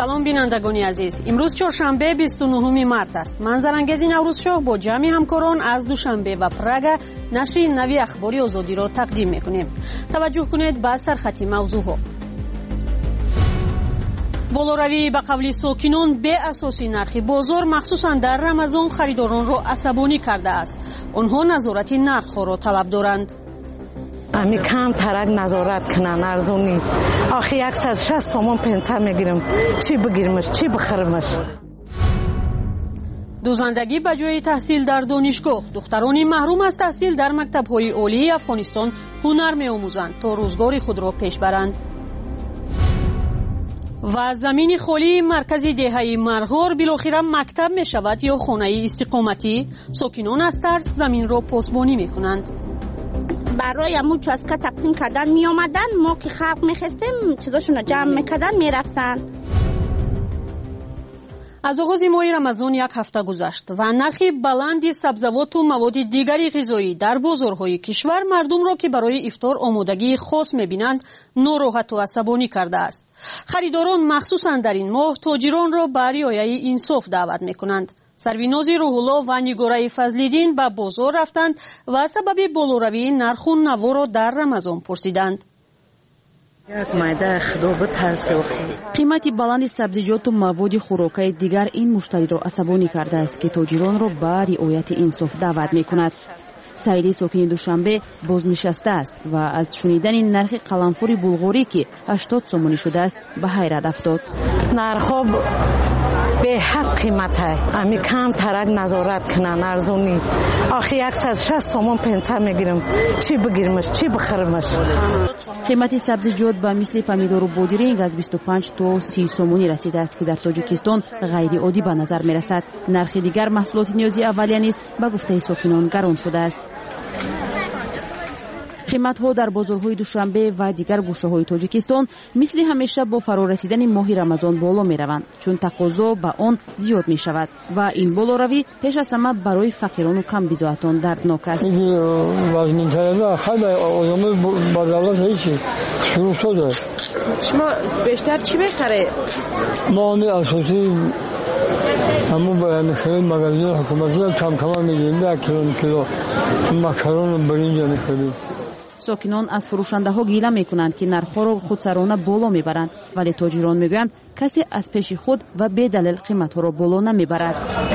سلام بینندگان عزیز. امروز چهارشنبه 29 مارس است. منظرانگیز نوروز شاه با جمع همکاران از دوشنبه و پراگ نشر نوی اخباری آزادی را تقدیم می‌کنیم. توجه کنید به سرخط موضوعها. بالوروی به قول ساکنان به اساس نرخ بازار مخصوصا در رمضان خریداران را عصبانی کرده است. آنها نظارت نرخ را طلب دارند. امی کم ترک نظارت کنن ارزونی. آخه 160 تومان پنسه میگیرم. چی بگیرمش چی بخرمش. دوزندگی به جای تحصیل در دانشگاه. دخترانی محروم از تحصیل در مکتب‌های عالی افغانستان هنر می‌آموزند تا روزگار خود را پیش برند. و زمین خالی مرکزی دهه مرغور بالاخره مکتب می شود یا خانه استقامتی. ساکنان از ترس زمین را پاسبانی می کنند. برای همون چاسکا تقسیم کردن می آمدن، ما که خلق می خستیم چیزاشون جمع می کردن می رفتن. از آغاز ماه رمضان یک هفته گذشت و نرخ بلند سبزیجات و مواد دیگری غذایی در بازارهای کشور مردم را که برای افطار آمادگی خاص می‌بینند ناراحت و عصبانی کرده است. خریداران مخصوصا در این ماه تاجران را به رعایت انصاف دعوت می‌کنند. سرویناز روح‌الله و نگاره فضل‌الدین به بازار رفتند و سبب بالوروی نرخ و نوا را در رمضان پرسیدند. قیمت بلند سبزیجات و مواد خوراکی دیگر این مشتری را عصبانی کرده است که تاجران را به رعایت انصاف دعوت می‌کند. سایلی ساکن دوشنبه بازنشسته است و از شنیدن نرخ قلمفور بلغاری که 80 سومانی شده است به حیرت افتاد. نرخ به حد قیمت های امی کم ترک نظارت کنن ارزونی. آخه 160 تومان پنسه میگیرم. چی بگیرمش چی بخرمش. قیمت سبزیجات به مثل پمیدور و بادرنگ از 25 تا 30 سومانی رسیده است که در تاجیکستان غیر عادی به نظر می رسد. نرخ دیگر محصولات نیازی اولیه نیز به گفته ساکنان گران شده است. قیمت‌ها در بازارهای دوشنبه و دیگر گوشه‌های تاجیکستان مثل همیشه با فرارسیدن ماه رمضان بالا می‌روند چون تقاضا به آن زیاد می‌شود و این بالاروی پیش از همه برای فقیران و کم بضاعتان دردناک است. شما بیشتر چی می‌خرید؟ ما اساسی همون باید مغازه حکومتی کم می‌گیریم. 1 کیلو مکرون و برنج می‌خریم. ساکنان از فروشنده‌ها گیله می‌کنند که نرخ‌ها را خودسرانه بالا می‌برند ولی تاجران می‌گویند کسی از پیش خود و به دلیل قیمت‌ها را بالا نمی‌برد.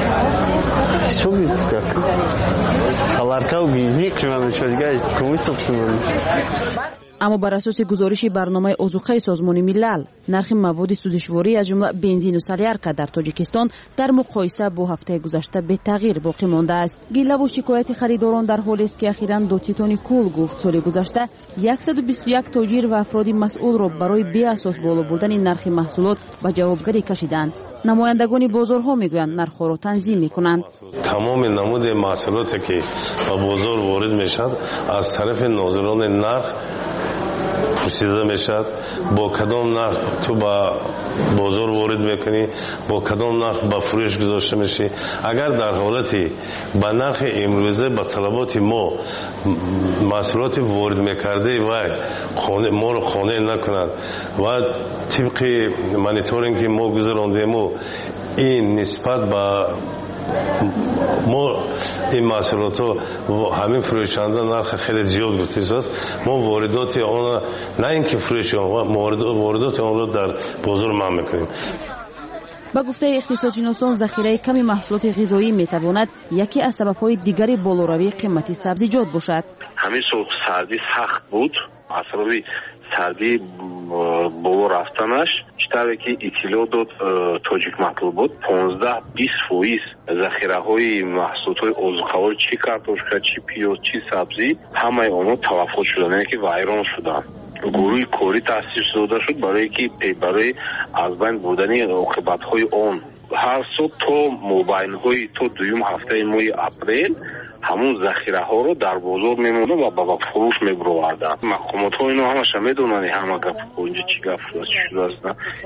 اما بر اساس گزارش برنامه آذوقه سازمان ملل نرخ مواد سوزشواری از جمله بنزین و سلیارکا در تاجیکستان در مقایسه با هفته گذشته به تغییر باقی مانده است. گله و شکایت خریداران در حالی است که اخیراً داتیتون کول گفت سال گذشته 121 تاجر و افراد مسئول را برای بی اساس بالا بردن نرخ محصولات به جوابگری کشیدند. نمایندگان بازارها میگویند نرخ را تنظیم میکنند. تمام نمود محصولاتی که به بازار وارد میشد از طرف ناظران نرخ پرسیده میشد با کدام نرخ تو با بازار وارد میکنی، با کدام نرخ با فروش گذاشته میشی. اگر در حالتی با نرخ امروزه با طلبات ما محصولات وارد میکرده و ما رو خانه نکند و طبق مانیتورینگ که ما گذراندیم این نسبت با ما این محصولات و همین فروشنده نرخ خیلی زیاد گذاشته است. ما واردات آن نه اینکه فروش آن واردات آن را در بازار منع میکنیم. با گفته اقتصادشناسان ذخیره کمی محصولات غذایی میتواند یکی از سبب‌های دیگری بالاروی قیمت سبزیجات باشد. همین سردی سخت بود. اصلا سردی بالا رفتنش بیشتر که اطلاعات تاجیک مطلوب بود. 15-20% ذخیره های محصولات های آذوقه‌وار چی کارتوشکا چی پیاز چی سبزی همه آنها توقف شدن یعنی که ویران شدن. گروه کاری تأسیس داده شد برای از بین بردن عاقبت‌های آن. هر سال تا مابین های تا دویم هفته ماه اپریل ҳамун захираҳоро дар бозор мемонда ва ба фурӯш мебуроварданд. мақомотҳо ино ҳамаша медонанд ҳама гап инҷа чӣ гап шудааст.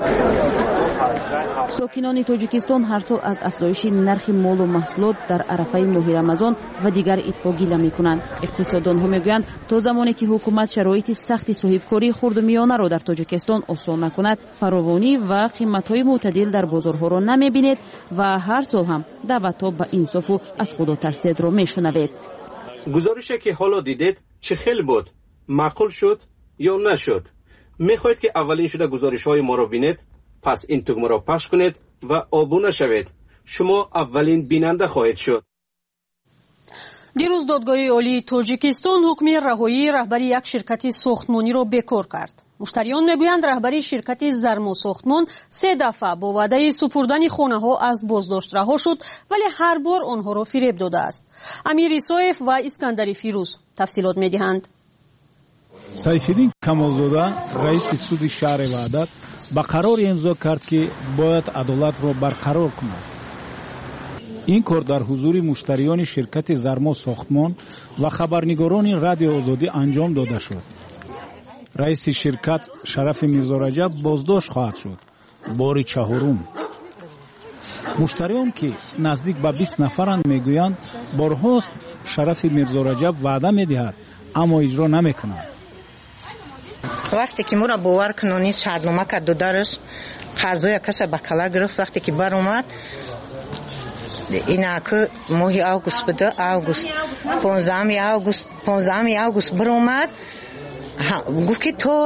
сокинони тоҷикистон ҳар сол аз афзоиши нархи молу маҳсулот дар арафаи моҳи рамазон ва дигар идҳо гила мекунанд. иқтисоддонҳо мегӯянд то замоне ки ҳукумат шароити сахти соҳибкории хурдумиёнаро дар тоҷикистон осон накунад, фаровонӣ ва қиматҳои мӯътадил дар бозорҳоро намебинед ва ҳар сол ҳам даъватҳо ба инсофу аз худотарседро мешунавед. гузорише ки ҳоло дидед чӣ хел буд? маъқул шуд ё нашуд? мехоҳед ки аввалин шуда гузоришҳои моро бинед? пас ин тугмаро пахш кунед ва обуна шавед. шумо аввалин бинанда хоҳед шуд. дирӯз додгоҳи олии тоҷикистон ҳукми раҳоии раҳбари як ширкати сохтмониро бекор кард. муштариён мегӯянд раҳбари ширкати зармосохтмон 3 дафъа бо ваъдаи супурдани хонаҳо аз боздошт раҳо шуд, вале ҳар бор онҳоро фиреб додааст. амир исоев ва искандари фирӯз тафсилот медиҳанд. сайфиддин камолзода раиси суди шаҳри ваҳдат ба қарор имзо кард ки бояд адолатро барқарор кунад. ин кор дар ҳузури муштариёни ширкати зармосохтмон ва хабарнигорони радио озодӣ анҷом дода шуд. раиси ширкат Шарафи Мирзораҷаб боздошт хоҳад шуд. бори чаҳорум. муштариён ки наздик ба 20 нафаранд мегӯянд борҳост Шарафи Мирзораҷаб ваъда медиҳад, аммо иҷро намекунад. вақте ки мура бовар кунони шартнома кард додараш қарзоя каша ба кала гирифт. вақте ки баромад инак моҳи август буда, август 15 август баромад, гуфт ки то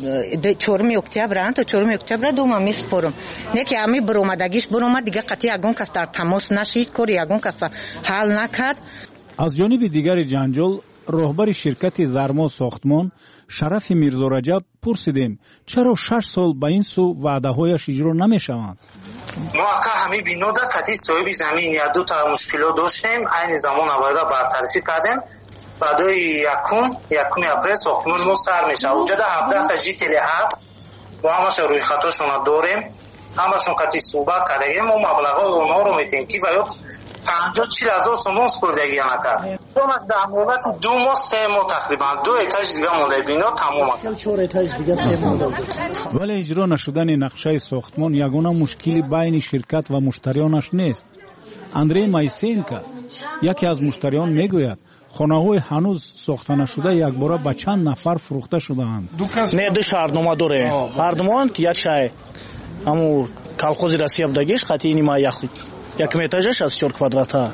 4 октябр то 4 октябр дома меспорам. неки ами баромадагиш баромад дига қати ягон кас дар тамос нашид, кори ягон кас ҳал накард. аз ҷониби дигари ҷанҷол роҳбари ширкати зармосохтмон Шарафи Мирзораҷаб пурсидем, чаро 6 сол ба ин су ваъдаҳояш иҷро намешаванд. мо ака ҳами бинода кати соҳиби замин як ду та мушкилот доштем, айни замон аввалда бартарифӣ кардем. баъдои якуми апрел сохтмон мо сар мешавад. уҷада 17 та жители ҳаст, мо ҳамаша рӯйхатошона дорем, ҳамашон кати суҳбат кардагем. мо маблағҳои онҳоро метем ки ба ёд 50-40 сомон спурдагӣ накард. дар муддати 2 моҳ 3 моҳ тақрибан 2 этаж дига мондаи бино тамом акард. 4 этаж дига 3 моҳ дод. вале иҷро нашудани нақшаи сохтмон ягона мушкили байни ширкат ва муштариёнаш нест. Андрей Майсенко, яке аз муштариён, мегӯяд хонаҳои ҳанӯз сохта нашуда якбора ба чанд нафар фурӯхта шудаанд. ме ду шаҳрнома доре ҳардумон як шаҳр ҳаму колхози Россия будагиш қати нима як метажаш аз 4 квадрата.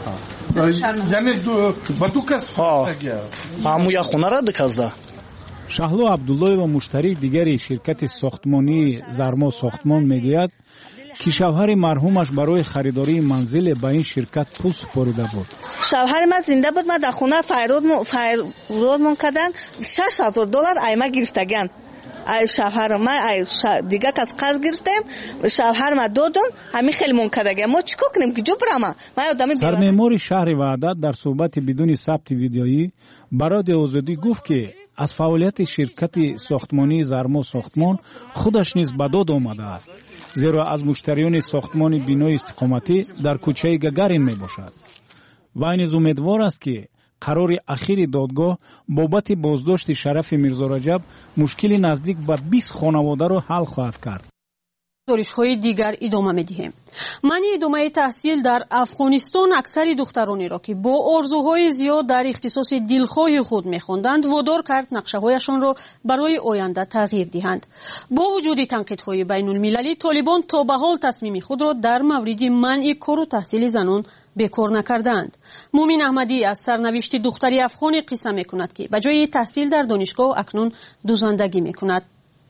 яъне ба ду кас фурӯхтагӣ аст. ҳаму як хонара диказда. шаҳло Абдуллоева муштарии дигари ширкати сохтмонии Зармосохтмон мегӯяд ки шавҳари марҳумаш барои харидории манзиле ба ин ширкат пул супорида буд. шавҳари ман зинда буд. ман дар хона файродмон кардан $6,000 айма гирифтаган. шавҳар ман дига кас қарз гирифтем, шавҳар ма додум, ҳамин хеле мон кардагам. мо чикор кунем ки ҷо бурама? ман одами сармеъмори шаҳри ваҳдат дар суҳбати бидуни сабти видеоӣ ба радио озодӣ гуфт ки аз фаъолияти ширкати сохтмонии Зармосохтмон худаш низ ба дод омадааст, зеро аз муштариёни сохтмони бинои истиқоматӣ дар кӯчаи Гагарин мебошад. вай низ умедвор аст ки қарори ахири додгоҳ бобати боздошти Шарафи Мирзораҷаб мушкили наздик ба 20 хонаводаро ҳал хоҳад кард. гузоришҳои дигар идома медиҳем. манъи идомаи таҳсил дар Афғонистон аксари духтаронеро ки бо орзуҳои зиёд дар ихтисоси дилхоҳи худ мехонданд водор кард нақшаҳояшонро барои оянда тағйир диҳанд. бо вуҷуди танқидҳои байнулмилалӣ Толибон то ба ҳол тасмими худро дар мавриди манъи кору таҳсили занон бекор накардаанд. мумин аҳмадӣ аз сарнавишти духтари афғоне қисса мекунад ки ба ҷои таҳсил дар донишгоҳ акнун дузандагӣ мекунад.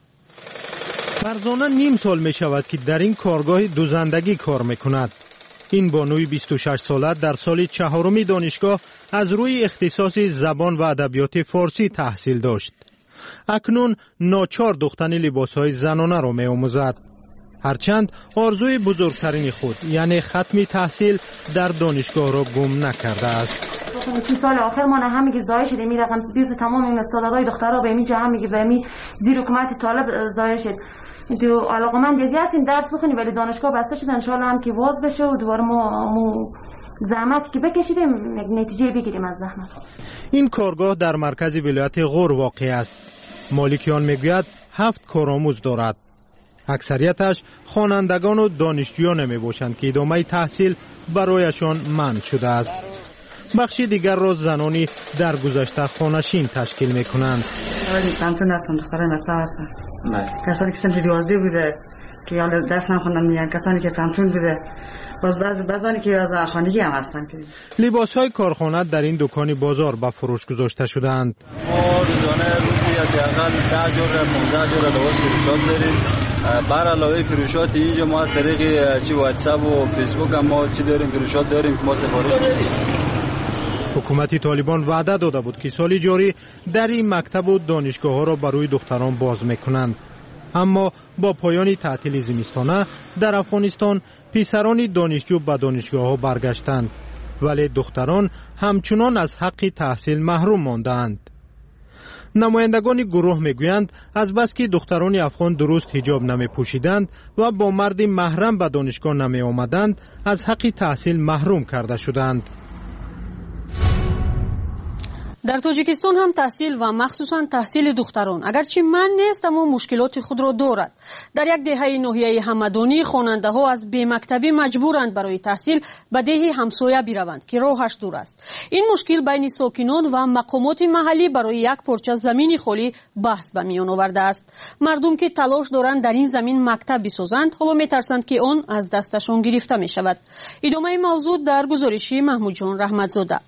фарзона ним сол می شود که در این کارگاه دوزندگی کار میکند. این بانوی 26 ساله در سال 4 دانشگاه از روی اختصاص زبان و ادبیات فارسی تحصیل داشت. اکنون ناچار دوختن لباسهای زنانه را می‌آموزد. هرچند آرزوی بزرگترین خود یعنی ختم تحصیل در دانشگاه را گم نکرده است. سال آخر ما نه همگی ضایع شده. می رقم بیز تمام این استادای دخترها به می جا همگی به می زیر حکومت طالب ضایع شد. دو علاقمند هستیم درس بخونیم ولی دانشگاه بسته شد. ان شاء الله هم که واز بشه و دوباره ما زحمت که بکشیدیم نتیجه بگیریم از زحمت. این کارگاه در مرکز ولایت غور واقع است. مالک آن میگوید 7 کارآموز دارد. اکثریتش خوانندگان و دانشجویان می باشند که ادامه تحصیل برایشان منع شده است. بخشی دیگر را زنانی در گذشته خانشین تشکیل می کنند. تمتون هستن، دختران مکتب هستن. کسانی که سنف 12 بوده که حالا دست نخوندن میان، کسانی که تمتون بوده، بعضانی که از خانگی هم هستن. لباس های کارخانه در این دکان بازار به فروش گذاشته شدند. ما روزانه روزی حداقل 10 جور 15 جور لباس فروشات داریم. بر علاوه فروشات اینجا ما از طریق چی واتساپ و فیسبوک هم ما چی داریم، فروشات داریم که ما سفارش میدیم. حکومت طالبان وعده داده بود که سال جاری در این مکتب و دانشگاه ها را برای دختران باز میکنند. اما با پایان تعطیل زمستانه در افغانستان پسران دانشجو به دانشگاه ها برگشتند، ولی دختران همچنان از حق تحصیل محروم ماندند. نمایندگان گروه میگویند از بس که دختران افغان درست حجاب نمی پوشیدند و با مرد محرم به دانشگاه نمی آمدند، از حق تحصیل محروم کرده شدند. در تاجیکستان هم تحصیل و مخصوصا تحصیل دختران اگرچه من نیست اما مشکلات خود را دارد. در یک دهه ناحیه همدانی خواننده ها از بی مکتبی مجبورند برای تحصیل به ده همسایه بروند که راهش دور است. این مشکل بین ساکنان و مقامات محلی برای یک پارچه زمین خالی بحث به میان آورده است. مردم که تلاش دارند در این زمین مکتب بسازند حالا میترسند که آن از دستشان گرفته می شود. ادامه موضوع در گزارشی محمود جان رحمتزاده.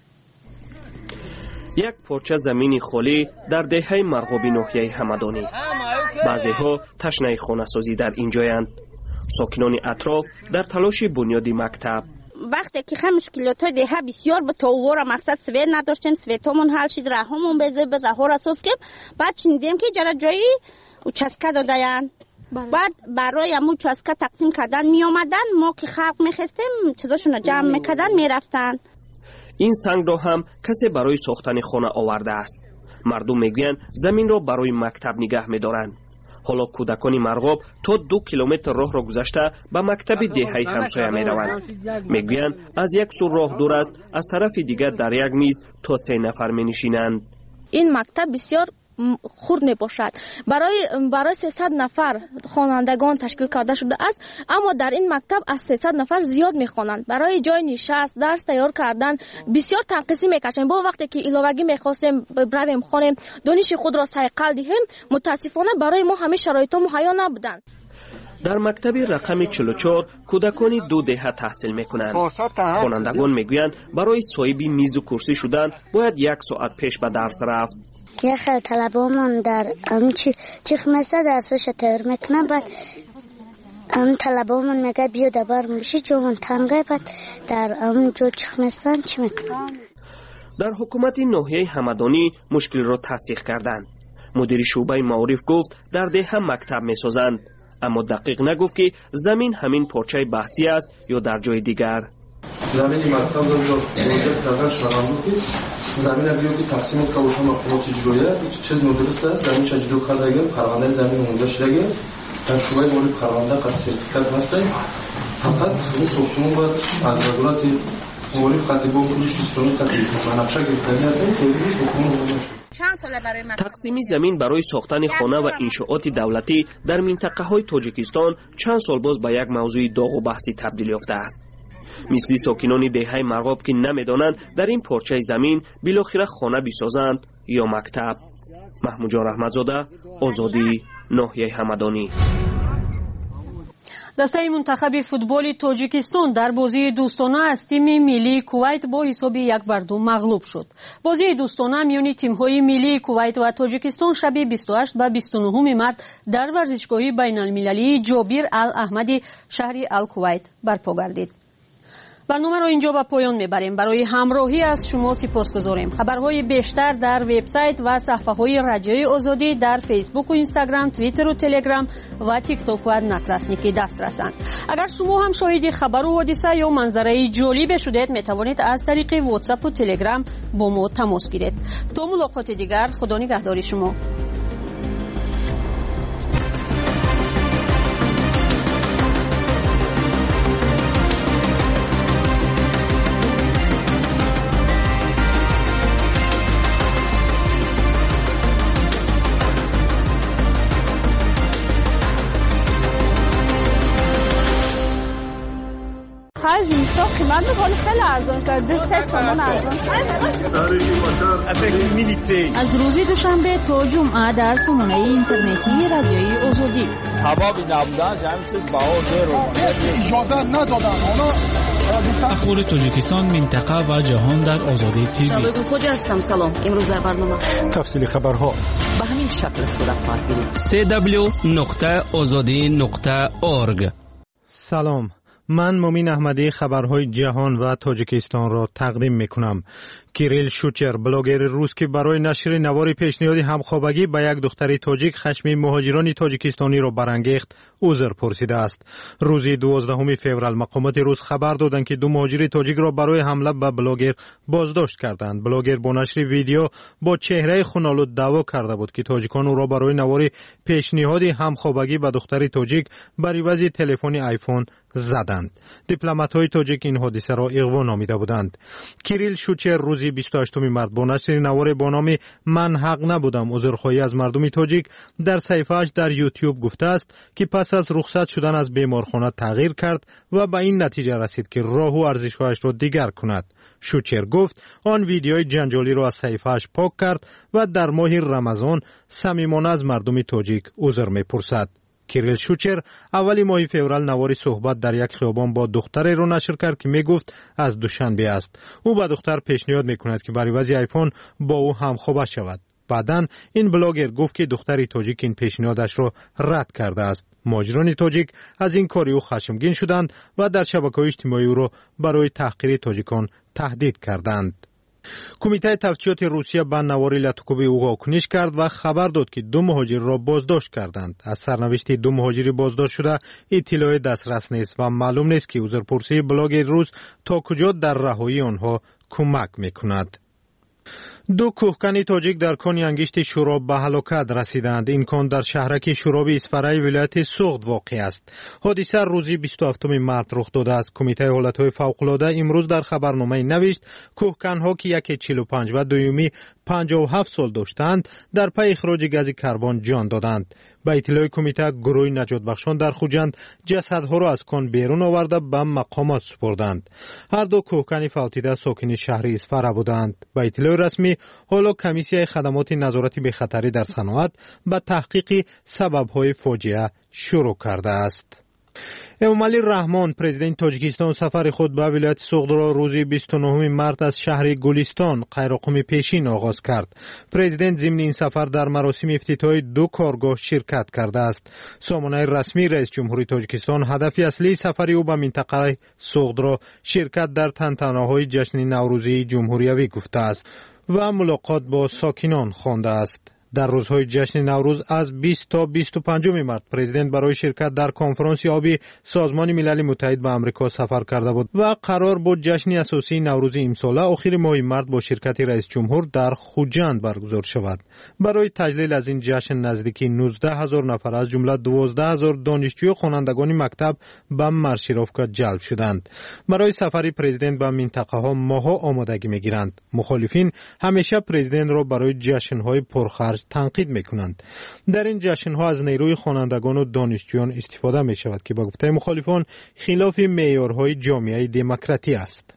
یک پارچه زمین خالی در دهه مرغوبی ناحیه همدانی. بعضی‌ها تشنه خانه‌سازی در اینجایند. ساکنان اطراف در تلاش بنیاد مکتب. وقتی که خیلی مشکلات دهه بسیار به توور مقصد سوید نداشتیم، سویتامون حل شد، راهمون به ظاهر اساس که بعد شنیدیم که جرا جایی چسکه دادن. بعد برای همون چسکه تقسیم کردن می آمدن، ما که خلق می‌خواستیم چیزاشون جمع می‌کردن می‌رفتن. این سنگ را هم کسی برای ساختن خانه آورده است. مردم میگویند زمین را برای مکتب نگه می‌دارند. حالا کودکان مرغاب تا 2 کیلومتر راه را گذشته به مکتب دهه همسایه می‌روند. میگویند از یک سو راه دور است، از طرف دیگر در یک میز تا 3 نفر می‌نشینند. این مکتب بسیار خرد می باشد. برای 300 نفر خوانندگان تشکیل کرده شده است، اما در این مکتب از 300 نفر زیاد می خوانند. برای جای نشست، درس تیار کردن بسیار تنقیصی می کشیم. با وقتی که علاوگی می خواستیم برویم خانه دانش خود را صیقل دهیم، متاسفانه برای ما همه شرایط مهیا نبودند. در مکتب رقم 44 کودکان 2 دهه تحصیل میکنند. خوانندگان میگویند برای صاحب میز و کرسی شدن باید 1 ساعت پیش به درس رفت. یه خیلی طلبه‌مون در چی خمسته درسش تیار میکنن، بعد طلبه‌مون میگه بیا دبر میشه جوان تنگه، بعد در جو چی خمستن چی میکنن. در حکومت ناحیه همدانی مشکل را تصحیح کردند. مدیر شعبه معارف گفت در ده مکتب میسازند، اما دقیق نگفت که زمین همین پارچه بحثی است یا در جای دیگر. زمین مکتب رو پروژه تغییرش فراموش کرد. زمین رو که تقسیم کرد و شما قوت اجرایی چیز ندرست است. زمین چجوری کردگی پرونده زمین اونجا شدگی در شعبه مورد پرونده قصد کرد هسته. فقط این ساختمون باید از دولت مورد خطی با پولش سیستمی تقریبا نقشه گرفتنی هستند که این ساختمون تقسیم زمین برای ساختن خانه و انشاءات دولتی در منطقه های تاجیکستان چند سال باز به یک موضوع داغ و بحثی تبدیل یافته است. مثل ساکنان دهه مرغاب که نمیدانند در این پارچه زمین بالاخره خانه بسازند یا مکتب. محمود جان رحمتزاده، آزادی، ناحیه همدانی. دسته منتخب فوتبال تاجیکستان در بازی دوستانه از تیم ملی کویت با حساب 1-2 مغلوب شد. بازی دوستانه میان تیم‌های ملی کویت و تاجیکستان شب 28 و 29 مارس در ورزشگاه بین‌المللی جابر الاحمدی شهر الکویت برپا گردید. برنامه را اینجا به پایان میبریم. برای همراهی از شما سپاسگزاریم. خبرهای بیشتر در وبسایت و صفحه‌های رادیوی آزادی در فیسبوک و اینستاگرام، توییتر و تلگرام و تیک تاک و نکلاسنیکی دسترسند. اگر شما هم شاهد خبر و حادثه یا منظره جالب شدید میتوانید از طریق واتساپ و تلگرام با ما تماس گیرید. تا ملاقات دیگر، خدا نگهدار شما. از روز دوشنبه تا جمعه در سامانه اینترنتی رادیوی آزادی. اخبار تاجیکستان، منطقه و جهان در آزادی تیوی. شبکه خوج هستم. سلام. امروز در برنامه تفصیل خبرها به همین شکل صورت خواهد گرفت. www.azadi.org. سلام، من مومین احمدی خبرهای جهان و تاجیکستان را تقدیم میکنم. کیریل شوچر، بلاگر روس که برای نشر نوار پیشنهادی همخوابگی به یک دختر تاجیک خشم مهاجران تاجیکستانی را برانگیخت، عذر پرسیده است. روز 12 فوریه مقامات روس خبر دادند که 2 مهاجر تاجیک را برای حمله به بلاگر بازداشت کردند. بلاگر با نشر ویدیو با چهره خونالود دعوا کرده بود که تاجیکان او را برای نوار پیشنهادی همخوابگی به دختر تاجیک بر عوض تلفن آیفون زدند. دیپلمات‌های تاجیک این حادثه را اغوا نامیده بودند. کیریل شوچر روز 28 مارس با نشر نوار با نام من حق نبودم عذرخواهی از مردم تاجیک در صفحه‌اش در یوتیوب گفته است که پس از رخصت شدن از بیمارخانه تغییر کرد و به این نتیجه رسید که راه و ارزش‌هایش را دیگر کند. شوچر گفت آن ویدیوی جنجالی را از صفحه‌اش پاک کرد و در ماه رمضان صمیمانه از مردم تاجیک عذر می‌پرسد. کیریل شوچر اولی ماه فوریه نواری صحبت در یک خیابان با دختری را نشر کرد که میگفت از دوشنبه است. او به دختر پیشنهاد میکند که بر عوض آیفون با او همخوابه شود. بعداً این بلاگر گفت که دختری تاجیک این پیشنهادش را رد کرده است. مهاجران تاجیک از این کار او خشمگین شدند و در شبکه‌های اجتماعی او را برای تحقیر تاجیکان تهدید کردند. کمیته تفتیشات روسیه به نواری لاتوکوبی او واکنش کرد و خبر داد که 2 مهاجر را بازداشت کردند. از سرنوشت 2 مهاجر بازداشت شده اطلاع دسترس نیست و معلوم نیست که عذرپرسی بلاگر روس تا کجا در رهایی آنها کمک میکند. 2 کوهکن تاجیک در کان انگشت شوراب به هلاکت رسیدند. این کان در شهرک شوراب اسفرای ولایت سوغد واقع است. حادثه روز 27 مارس رخ داده است. کمیته حالتهای فوق‌العاده امروز در خبرنامه نوشت کوهکن‌ها که یکی 45 و دومی 57 سال داشتند در پی اخراج گاز کربن جان دادند. با اطلاع کمیته گروه نجات بخشان در خوجند جسدها را از کان بیرون آورده به مقامات سپردند. هر 2 کوهکن فوتیده ساکن شهر اسفرا بودند. با اطلاع رسمی حالا کمیسیای خدمات نظارت به خطری در صنعت به تحقیق سبب‌های فاجعه شروع کرده است. امامعلی رحمان پرزیدنت تاجیکستان سفر خود به ولایت سوغد را روز 29 مارس از شهر گلستان قیراقم پیشین آغاز کرد. پرزیدنت ضمن این سفر در مراسم افتتاحی 2 کارگاه شرکت کرده است. سامانه رسمی رئیس جمهوری تاجیکستان هدف اصلی سفر او به منطقه سوغد را شرکت در تنتنه‌های جشن نوروزی جمهوریوی گفته است و ملاقات با ساکنان خوانده است. در روزهای جشن نوروز از 20 تا 25 مارس پرزیدنت برای شرکت در کنفرانس آبی سازمان ملل متحد به آمریکا سفر کرده بود و قرار بود جشن اساسی نوروز امساله آخر ماه مارس با شرکت رئیس جمهور در خوجند برگزار شود. برای تجلیل از این جشن نزدیکی 19,000 نفر از جمله 12,000 دانشجوی و خوانندگان مکتب به مارشیروفکا جلب شدند. برای سفر پرزیدنت به منطقه ها ماها آمادگی میگیرند. مخالفین همیشه پرزیدنت را برای جشن های پرخرج تنقید میکنند. در این جشن ها از نیروی خوانندگان و دانشجویان استفاده می شود که با گفته مخالفان خلاف معیارهای جامعه دموکراتی است.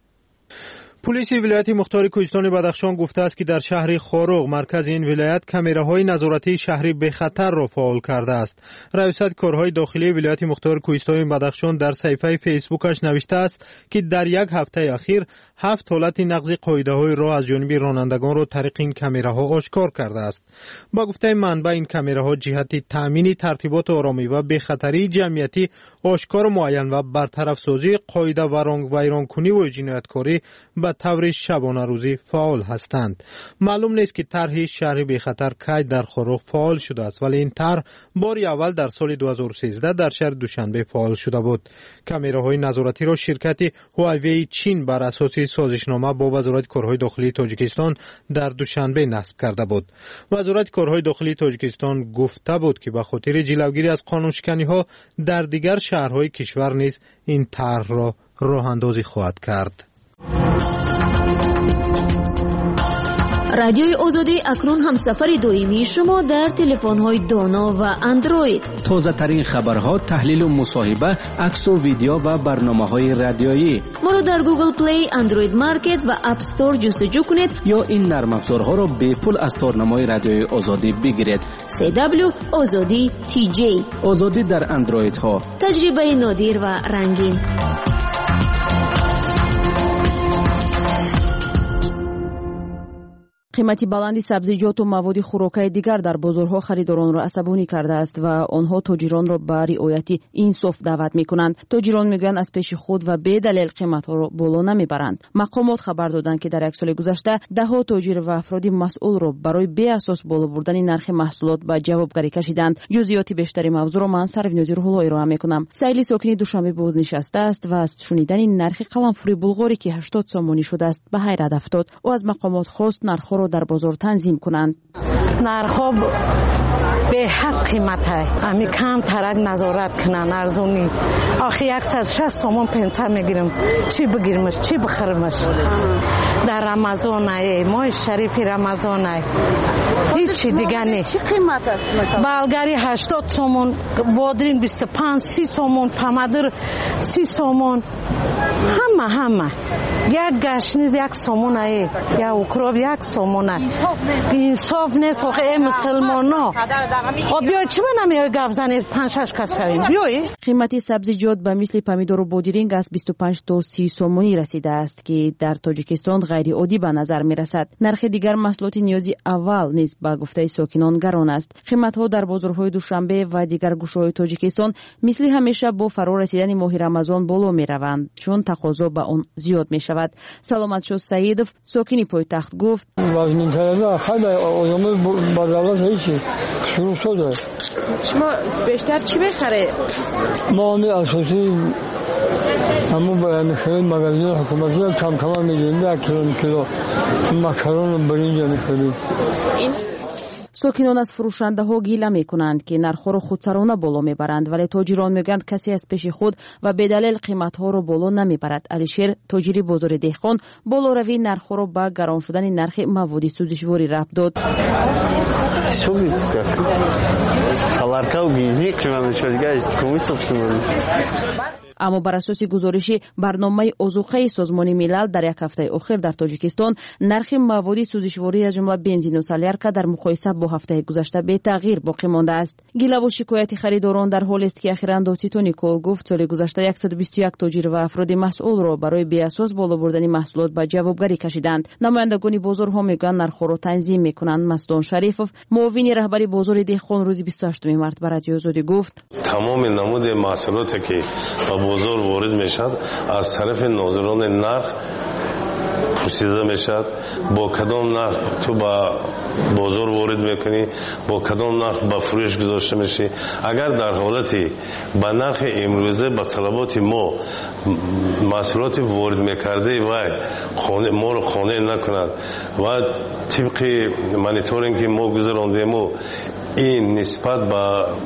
پلیس ولایت مختار کوهستان بدخشان گفته است که در شهر خاروغ مرکز این ولایت کامراهای نظارتی شهری به خطر را فعال کرده است. رئیست کارهای داخلی ولایت مختار کوهستان بدخشان در صفحه فیسبوکش نوشته است که در یک هفته اخیر 7 حالت نقض قاعده‌های راه از جانب رانندگان را طریق این کامراها آشکار کرده است. با گفته منبع این کامراها جهت تامین ترتیبات آرامی و به خطری جمعیتی آشکار معین و برطرف سازی قاعده و ویرانکنی و جنایتکاری به طور شبانه روزی فعال هستند. معلوم نیست که طرح شهر به خطر کی در خاروغ فعال شده است، ولی این طرح بار اول در سال 2013 در شهر دوشنبه فعال شده بود. کامراهای نظارتی را شرکت هواوی چین بر اساس سازشنامه با وزارت کارهای داخلی تاجیکستان در دوشنبه نصب کرده بود. وزارت کارهای داخلی تاجیکستان گفته بود که به خاطر جلوگیری از قانونشکنی‌ها در دیگر شهرهای کشور نیز این طرح را راه اندازی خواهد کرد. رادیوی آزادی اکنون همسفر دائمی شما در تلفن‌های دانا و اندروید. تازه ترین خبرها، تحلیل و مصاحبه، عکس و ویدیو و برنامه‌های رادیویی. ما را در گوگل پلی، اندروید مارکت و اپ استور جستجو کنید یا این نرم افزارها را به پول از تارنمای رادیوی آزادی بگیرید. CW آزادی TJ. آزادی در اندروید ها. تجربه نادر و رنگین. قیمتی баланди сабзиҷоту маводи хӯрокаи дигар дар бозорҳо харидоронро асабонӣ кардааст ва онҳо тоҷиронро ба риояти инсоф даъват мекунанд. тоҷирон мегӯянд аз пеши худ ва бедалел қиматҳоро боло намебаранд. мақомот хабар доданд ки дар як соли гузашта даҳҳо тоҷир ва афроди масъулро барои беасос боло бурдани нархи маҳсулот ба ҷавобгарӣ кашиданд. ҷузъиёти бештари мавзӯъро ман Сарвинози Рӯҳулло ироа мекунам. Сайли сокини Душанбе бознишастааст ва аз шунидани нархи қаламфури булғоре ки 80 сомонӣ шудааст ба ҳайрат афтод. ӯ аз мақомот хост нархҳоро дар бозор танзим кунанд. нархҳо беҳад қиматае. ами камтарак назорат кунанд арзонӣ. охи 160 сомон пенса мегирем. чӣ бигиримаш, чӣ бихоримаш? дар рамазонае, моҳи шарифи рамазонае. ҳичи дига не. Чӣ қимат аст масалан? болгари 80 сомон, бодрин 25, 30 сомон, помадор 30 сомон. ҳама. як гашниз 1 сомон ае, як укроп 1 сомон ае. инсоф нест охи мусулмоно. биёй чӣ намеои гап занед 5-6 кас шавем? биёй. қимати сабзиҷот ба мисли помидору бодиринг аз 25 то 30 сомонӣ расидааст ки дар Тоҷикистон ғайриоддӣ ба назар мерасад. нархи дигар маҳсулоти ниёзи аввал низ ба гуфтаи сокинон гарон аст. қиматҳо дар бозорҳои Душанбе ва дигар гӯшаҳои Тоҷикистон мисли ҳамеша бо фаро расидани моҳи Рамазон боло мераванд, чун тақозо ба он зиёд мешавад. Саломатшо Саидов, сокини пойтахт, гуфт: شما بیشتر چی بخره؟ ما اساسی همون میخریم مغازه حکومتی کم میگیریم 1 کیلو مکرون برنج میخریم. сокинон аз фурӯшандаҳо гила мекунанд ки нархҳоро худсарона боло мебаранд, вале тоҷирон мегӯянд касе аз пеши худ ва бедалел қиматҳоро боло намебарад. Алишер, тоҷири бозори деҳқон, болоравии нархҳоро ба гарон шудани нархи маводи сӯзишворӣ рабт дод. аммо бар асоси гузориши барномаи озуқаи созмони милал дар як ҳафтаи охир дар Тоҷикистон нархи маводи сӯзишворӣ аз ҷумла бензину солярка дар муқоиса бо ҳафтаи гузашта бетағйир боқӣ мондааст. гилаву шикояти харидорон дар ҳолест ки ахиран Дотито Никол гуфт соли гузашта 121 тоҷир ва афроди масъулро барои беасос боло бурдани маҳсулот ба ҷавобгарӣ кашиданд. намояндагони бозорҳо мегӯянд нархҳоро танзим мекунанд. Масдон Шарифов, муовини раҳбари бозори деҳқон, рӯзи 28 март ба Радиои Озодӣ гуфт: тамоми намуди маҳсулоте ки ба бозор ворид мешавад аз тарафи нозирони нарх пурсида мешавад, бо кадом нарх ту ба бозор ворид мекунӣ, бо кадом нарх ба фурӯш гузошта мешӣ. агар дар ҳолати ба нархи имрӯза ба талаботи мо маҳсулоти ворид мекардаи вай моро қонеъ накунад ва тибқи мониторинги мо гузарондему ин нисбат ба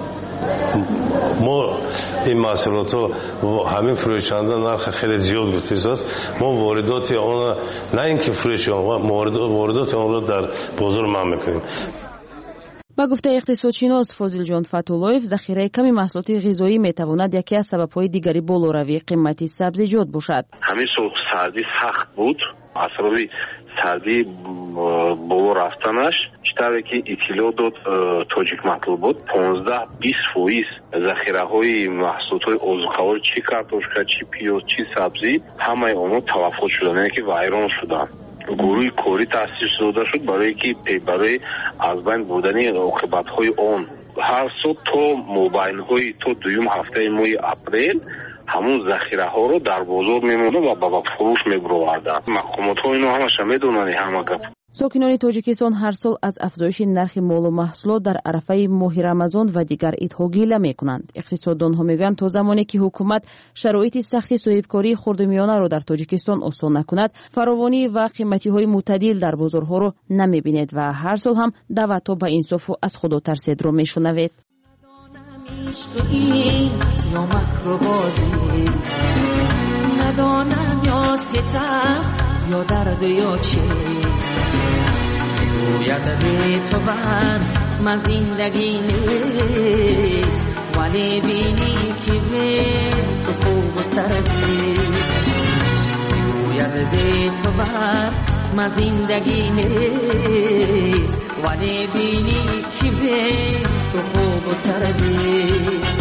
мо این محصولات همین فروشنده نرخ خیلی زیاد گذاشته است. ما واردات آن نه اینکه فروش آن واردات آن را در بازار منع میکنیم. ба гуфтаи иқтисодшинос Фозилҷон Фатуллоев, захираи ками маҳсулоти ғизоӣ метавонад яке аз сабабҳои дигари болоравии қимати сабзиҷот бошад. ҳамин сол сарди сахт буд. асбаби сарди боло рафтанаш читаве ки иттилоъ дод тоҷик матлубот 15-20% захираҳои маҳсулотҳои озуқавор чӣ картошка, чӣ пиёз, чӣ сабзӣ ҳамаи онҳо талафот шуданд, яъне ки вайрон шуданд. гурӯҳи корӣ таъсис дода шуд барои аз байн бурдани оқибатҳои он. ҳар сол то мобайнҳои то дуюм ҳафтаи моҳи апрел ҳамун захираҳоро дар бозор мемонад ва ба фурӯш мебироварданд. мақомотҳо ино ҳамаша медонанд ҳама гап. сокинони Тоҷикистон ҳар сол аз афзоиши нархи молу маҳсулот дар арафаи моҳи Рамазон ва дигар идҳо гила мекунанд. иқтисоддонҳо мегӯянд то замоне ки ҳукумат шароити сахти соҳибкории хурдумиёнаро дар Тоҷикистон осон накунад, фаровонӣ ва қиматиҳои мӯътадил дар бозорҳоро намебинед ва ҳар сол ҳам даъватҳо ба инсофу аз худотарседро мешунавед. ندانم یا ستم یا درد یا چه گوید بی تو بر من زندگی نیست ولی بینی که بی تو خوب و ترزیست گوید بی تو بر من زندگی نیست ولی بینی که بی تو خوب و ترزیست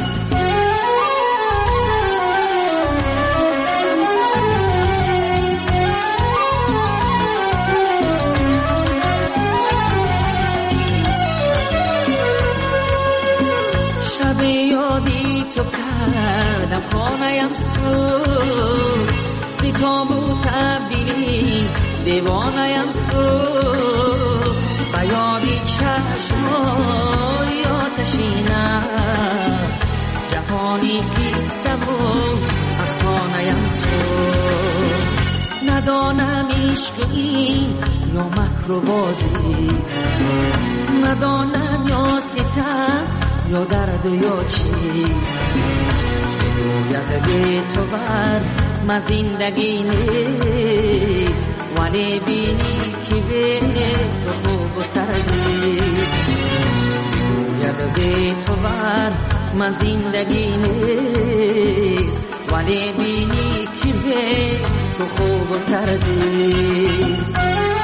یادی تو کردم خانه‌ام سوز بی تابو تبدیلی دیوانه‌ام سوز به یادی چشمای آتشینم جهانی قصه و افسانه‌ام سوز ندانم عشق این یا مکر و بازیست ندانم یا ستم یا درد یا چیست گوید بی تو بر من زندگی نیست ولی بینی که بی تو خوب و ترزیست گوید بی تو بر من زندگی نیست ولی بینی که بی تو خوب و ترزیست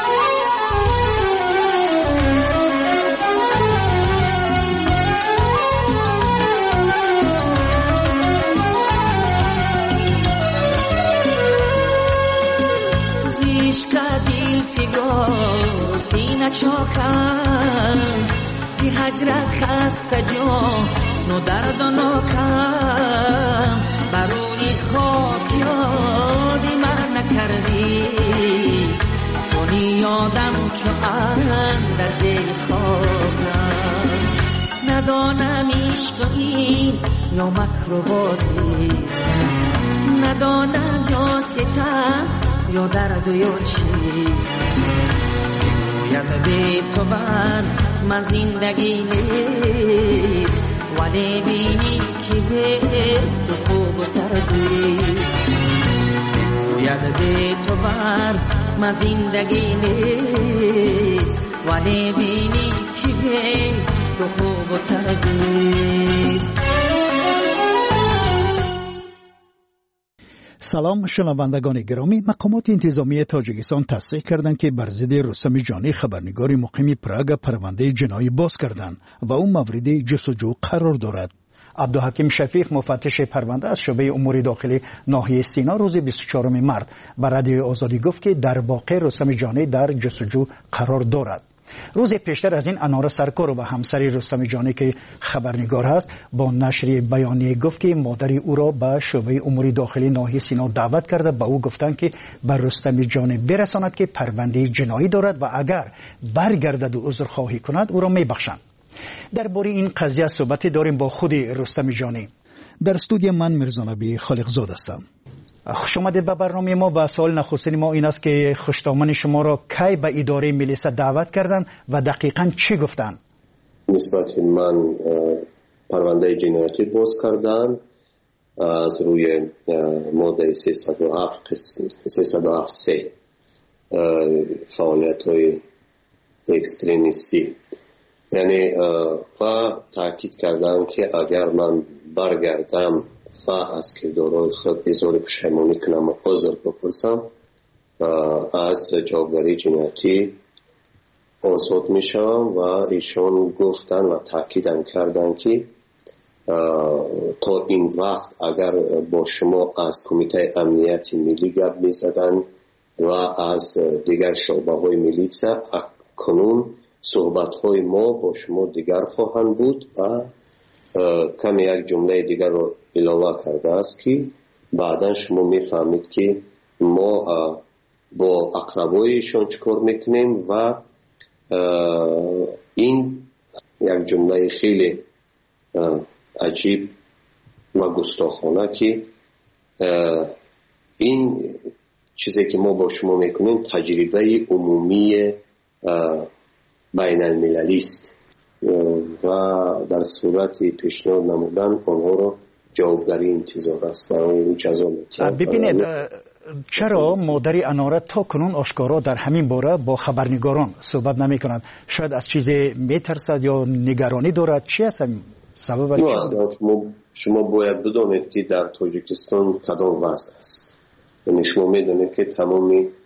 سینه چاکم زی هجرت خسته جان نو درد و ناکم بروی خاک یادی من نکردی کنی یادم چو در زیر خاکم ندانم عشق این یا مکر و بازیست ندانم یا ستم یا درد و یا چیست گوید بی تو بر من زندگی نیست ولی بینی که بی تو خوب و ترزیست گوید بی تو بر من زندگی نیست ولی بینی که بی تو خوب و ترزیست. سلام شنوندگان گرامی، مقامات انتظامی تاجیکستان تصدیق کردند که بر ضد رستم جانی خبرنگار مقیم پراگ پرونده جنایی باز کردند و او مورد جستجو قرار دارد. عبدالحکیم شفیق مفتش پرونده از شعبه امور داخلی ناحیه سینا روز 24 مارس به رادیو آزادی گفت که در واقع رستم جانی در جستجو قرار دارد. روز پیشتر از این انار سرکار و همسر رستم جانی که خبرنگار است با نشر بیانیه گفت که مادر او را به شعبه امور داخلی ناحیه سینا دعوت کرده به او گفتند که به رستم جانی برساند که پرونده جنایی دارد و اگر برگردد و عذرخواهی کند او را میبخشند. درباره این قضیه صحبت داریم با خود رستم جانی. در استودیو من میرزانبی خالقزاده هستم. خوش آمدید به برنامه ما و سوال نخستین ما این است که خوشتامن شما را کی به اداره ملیسا دعوت کردند و دقیقاً چی گفتند؟ نسبت من پرونده جنایتی باز کردن از روی ماده 307 فعالیت های اکستریمیستی، یعنی و تاکید کردن که اگر من برگردم و از کردارهای خود اظهار پشیمانی کنم و عذر بپرسم از جوابداری جنایتی آزاد می شوم و ایشان گفتن و تاکیدم کردن که تا این وقت اگر با شما از کمیته امنیت ملی گپ می زدن و از دیگر شعبه های میلیسا، کنون صحبت های ما با شما دیگر خواهند بود و کم یک جمله دیگر رو علاوه کرده است که بعدا شما میفهمید که ما با اقربایشان چکار میکنیم و این یک جمله خیلی عجیب و گستاخانه که این چیزی که ما با شما میکنیم تجربه عمومی بین المللی است و در صورت پیشنهاد نمودن آنها را جوابداری انتظار است برای جزا می‌کنند. ببینید چرا مادر اناره تا کنون آشکارا در همین باره با خبرنگاران صحبت نمی کند؟ شاید از چیز میترسد یا نگرانی دارد؟ چی است سبب؟ شما باید بدانید که در تاجیکستان کدام وضع است. یعنی شما میدونید که تمامی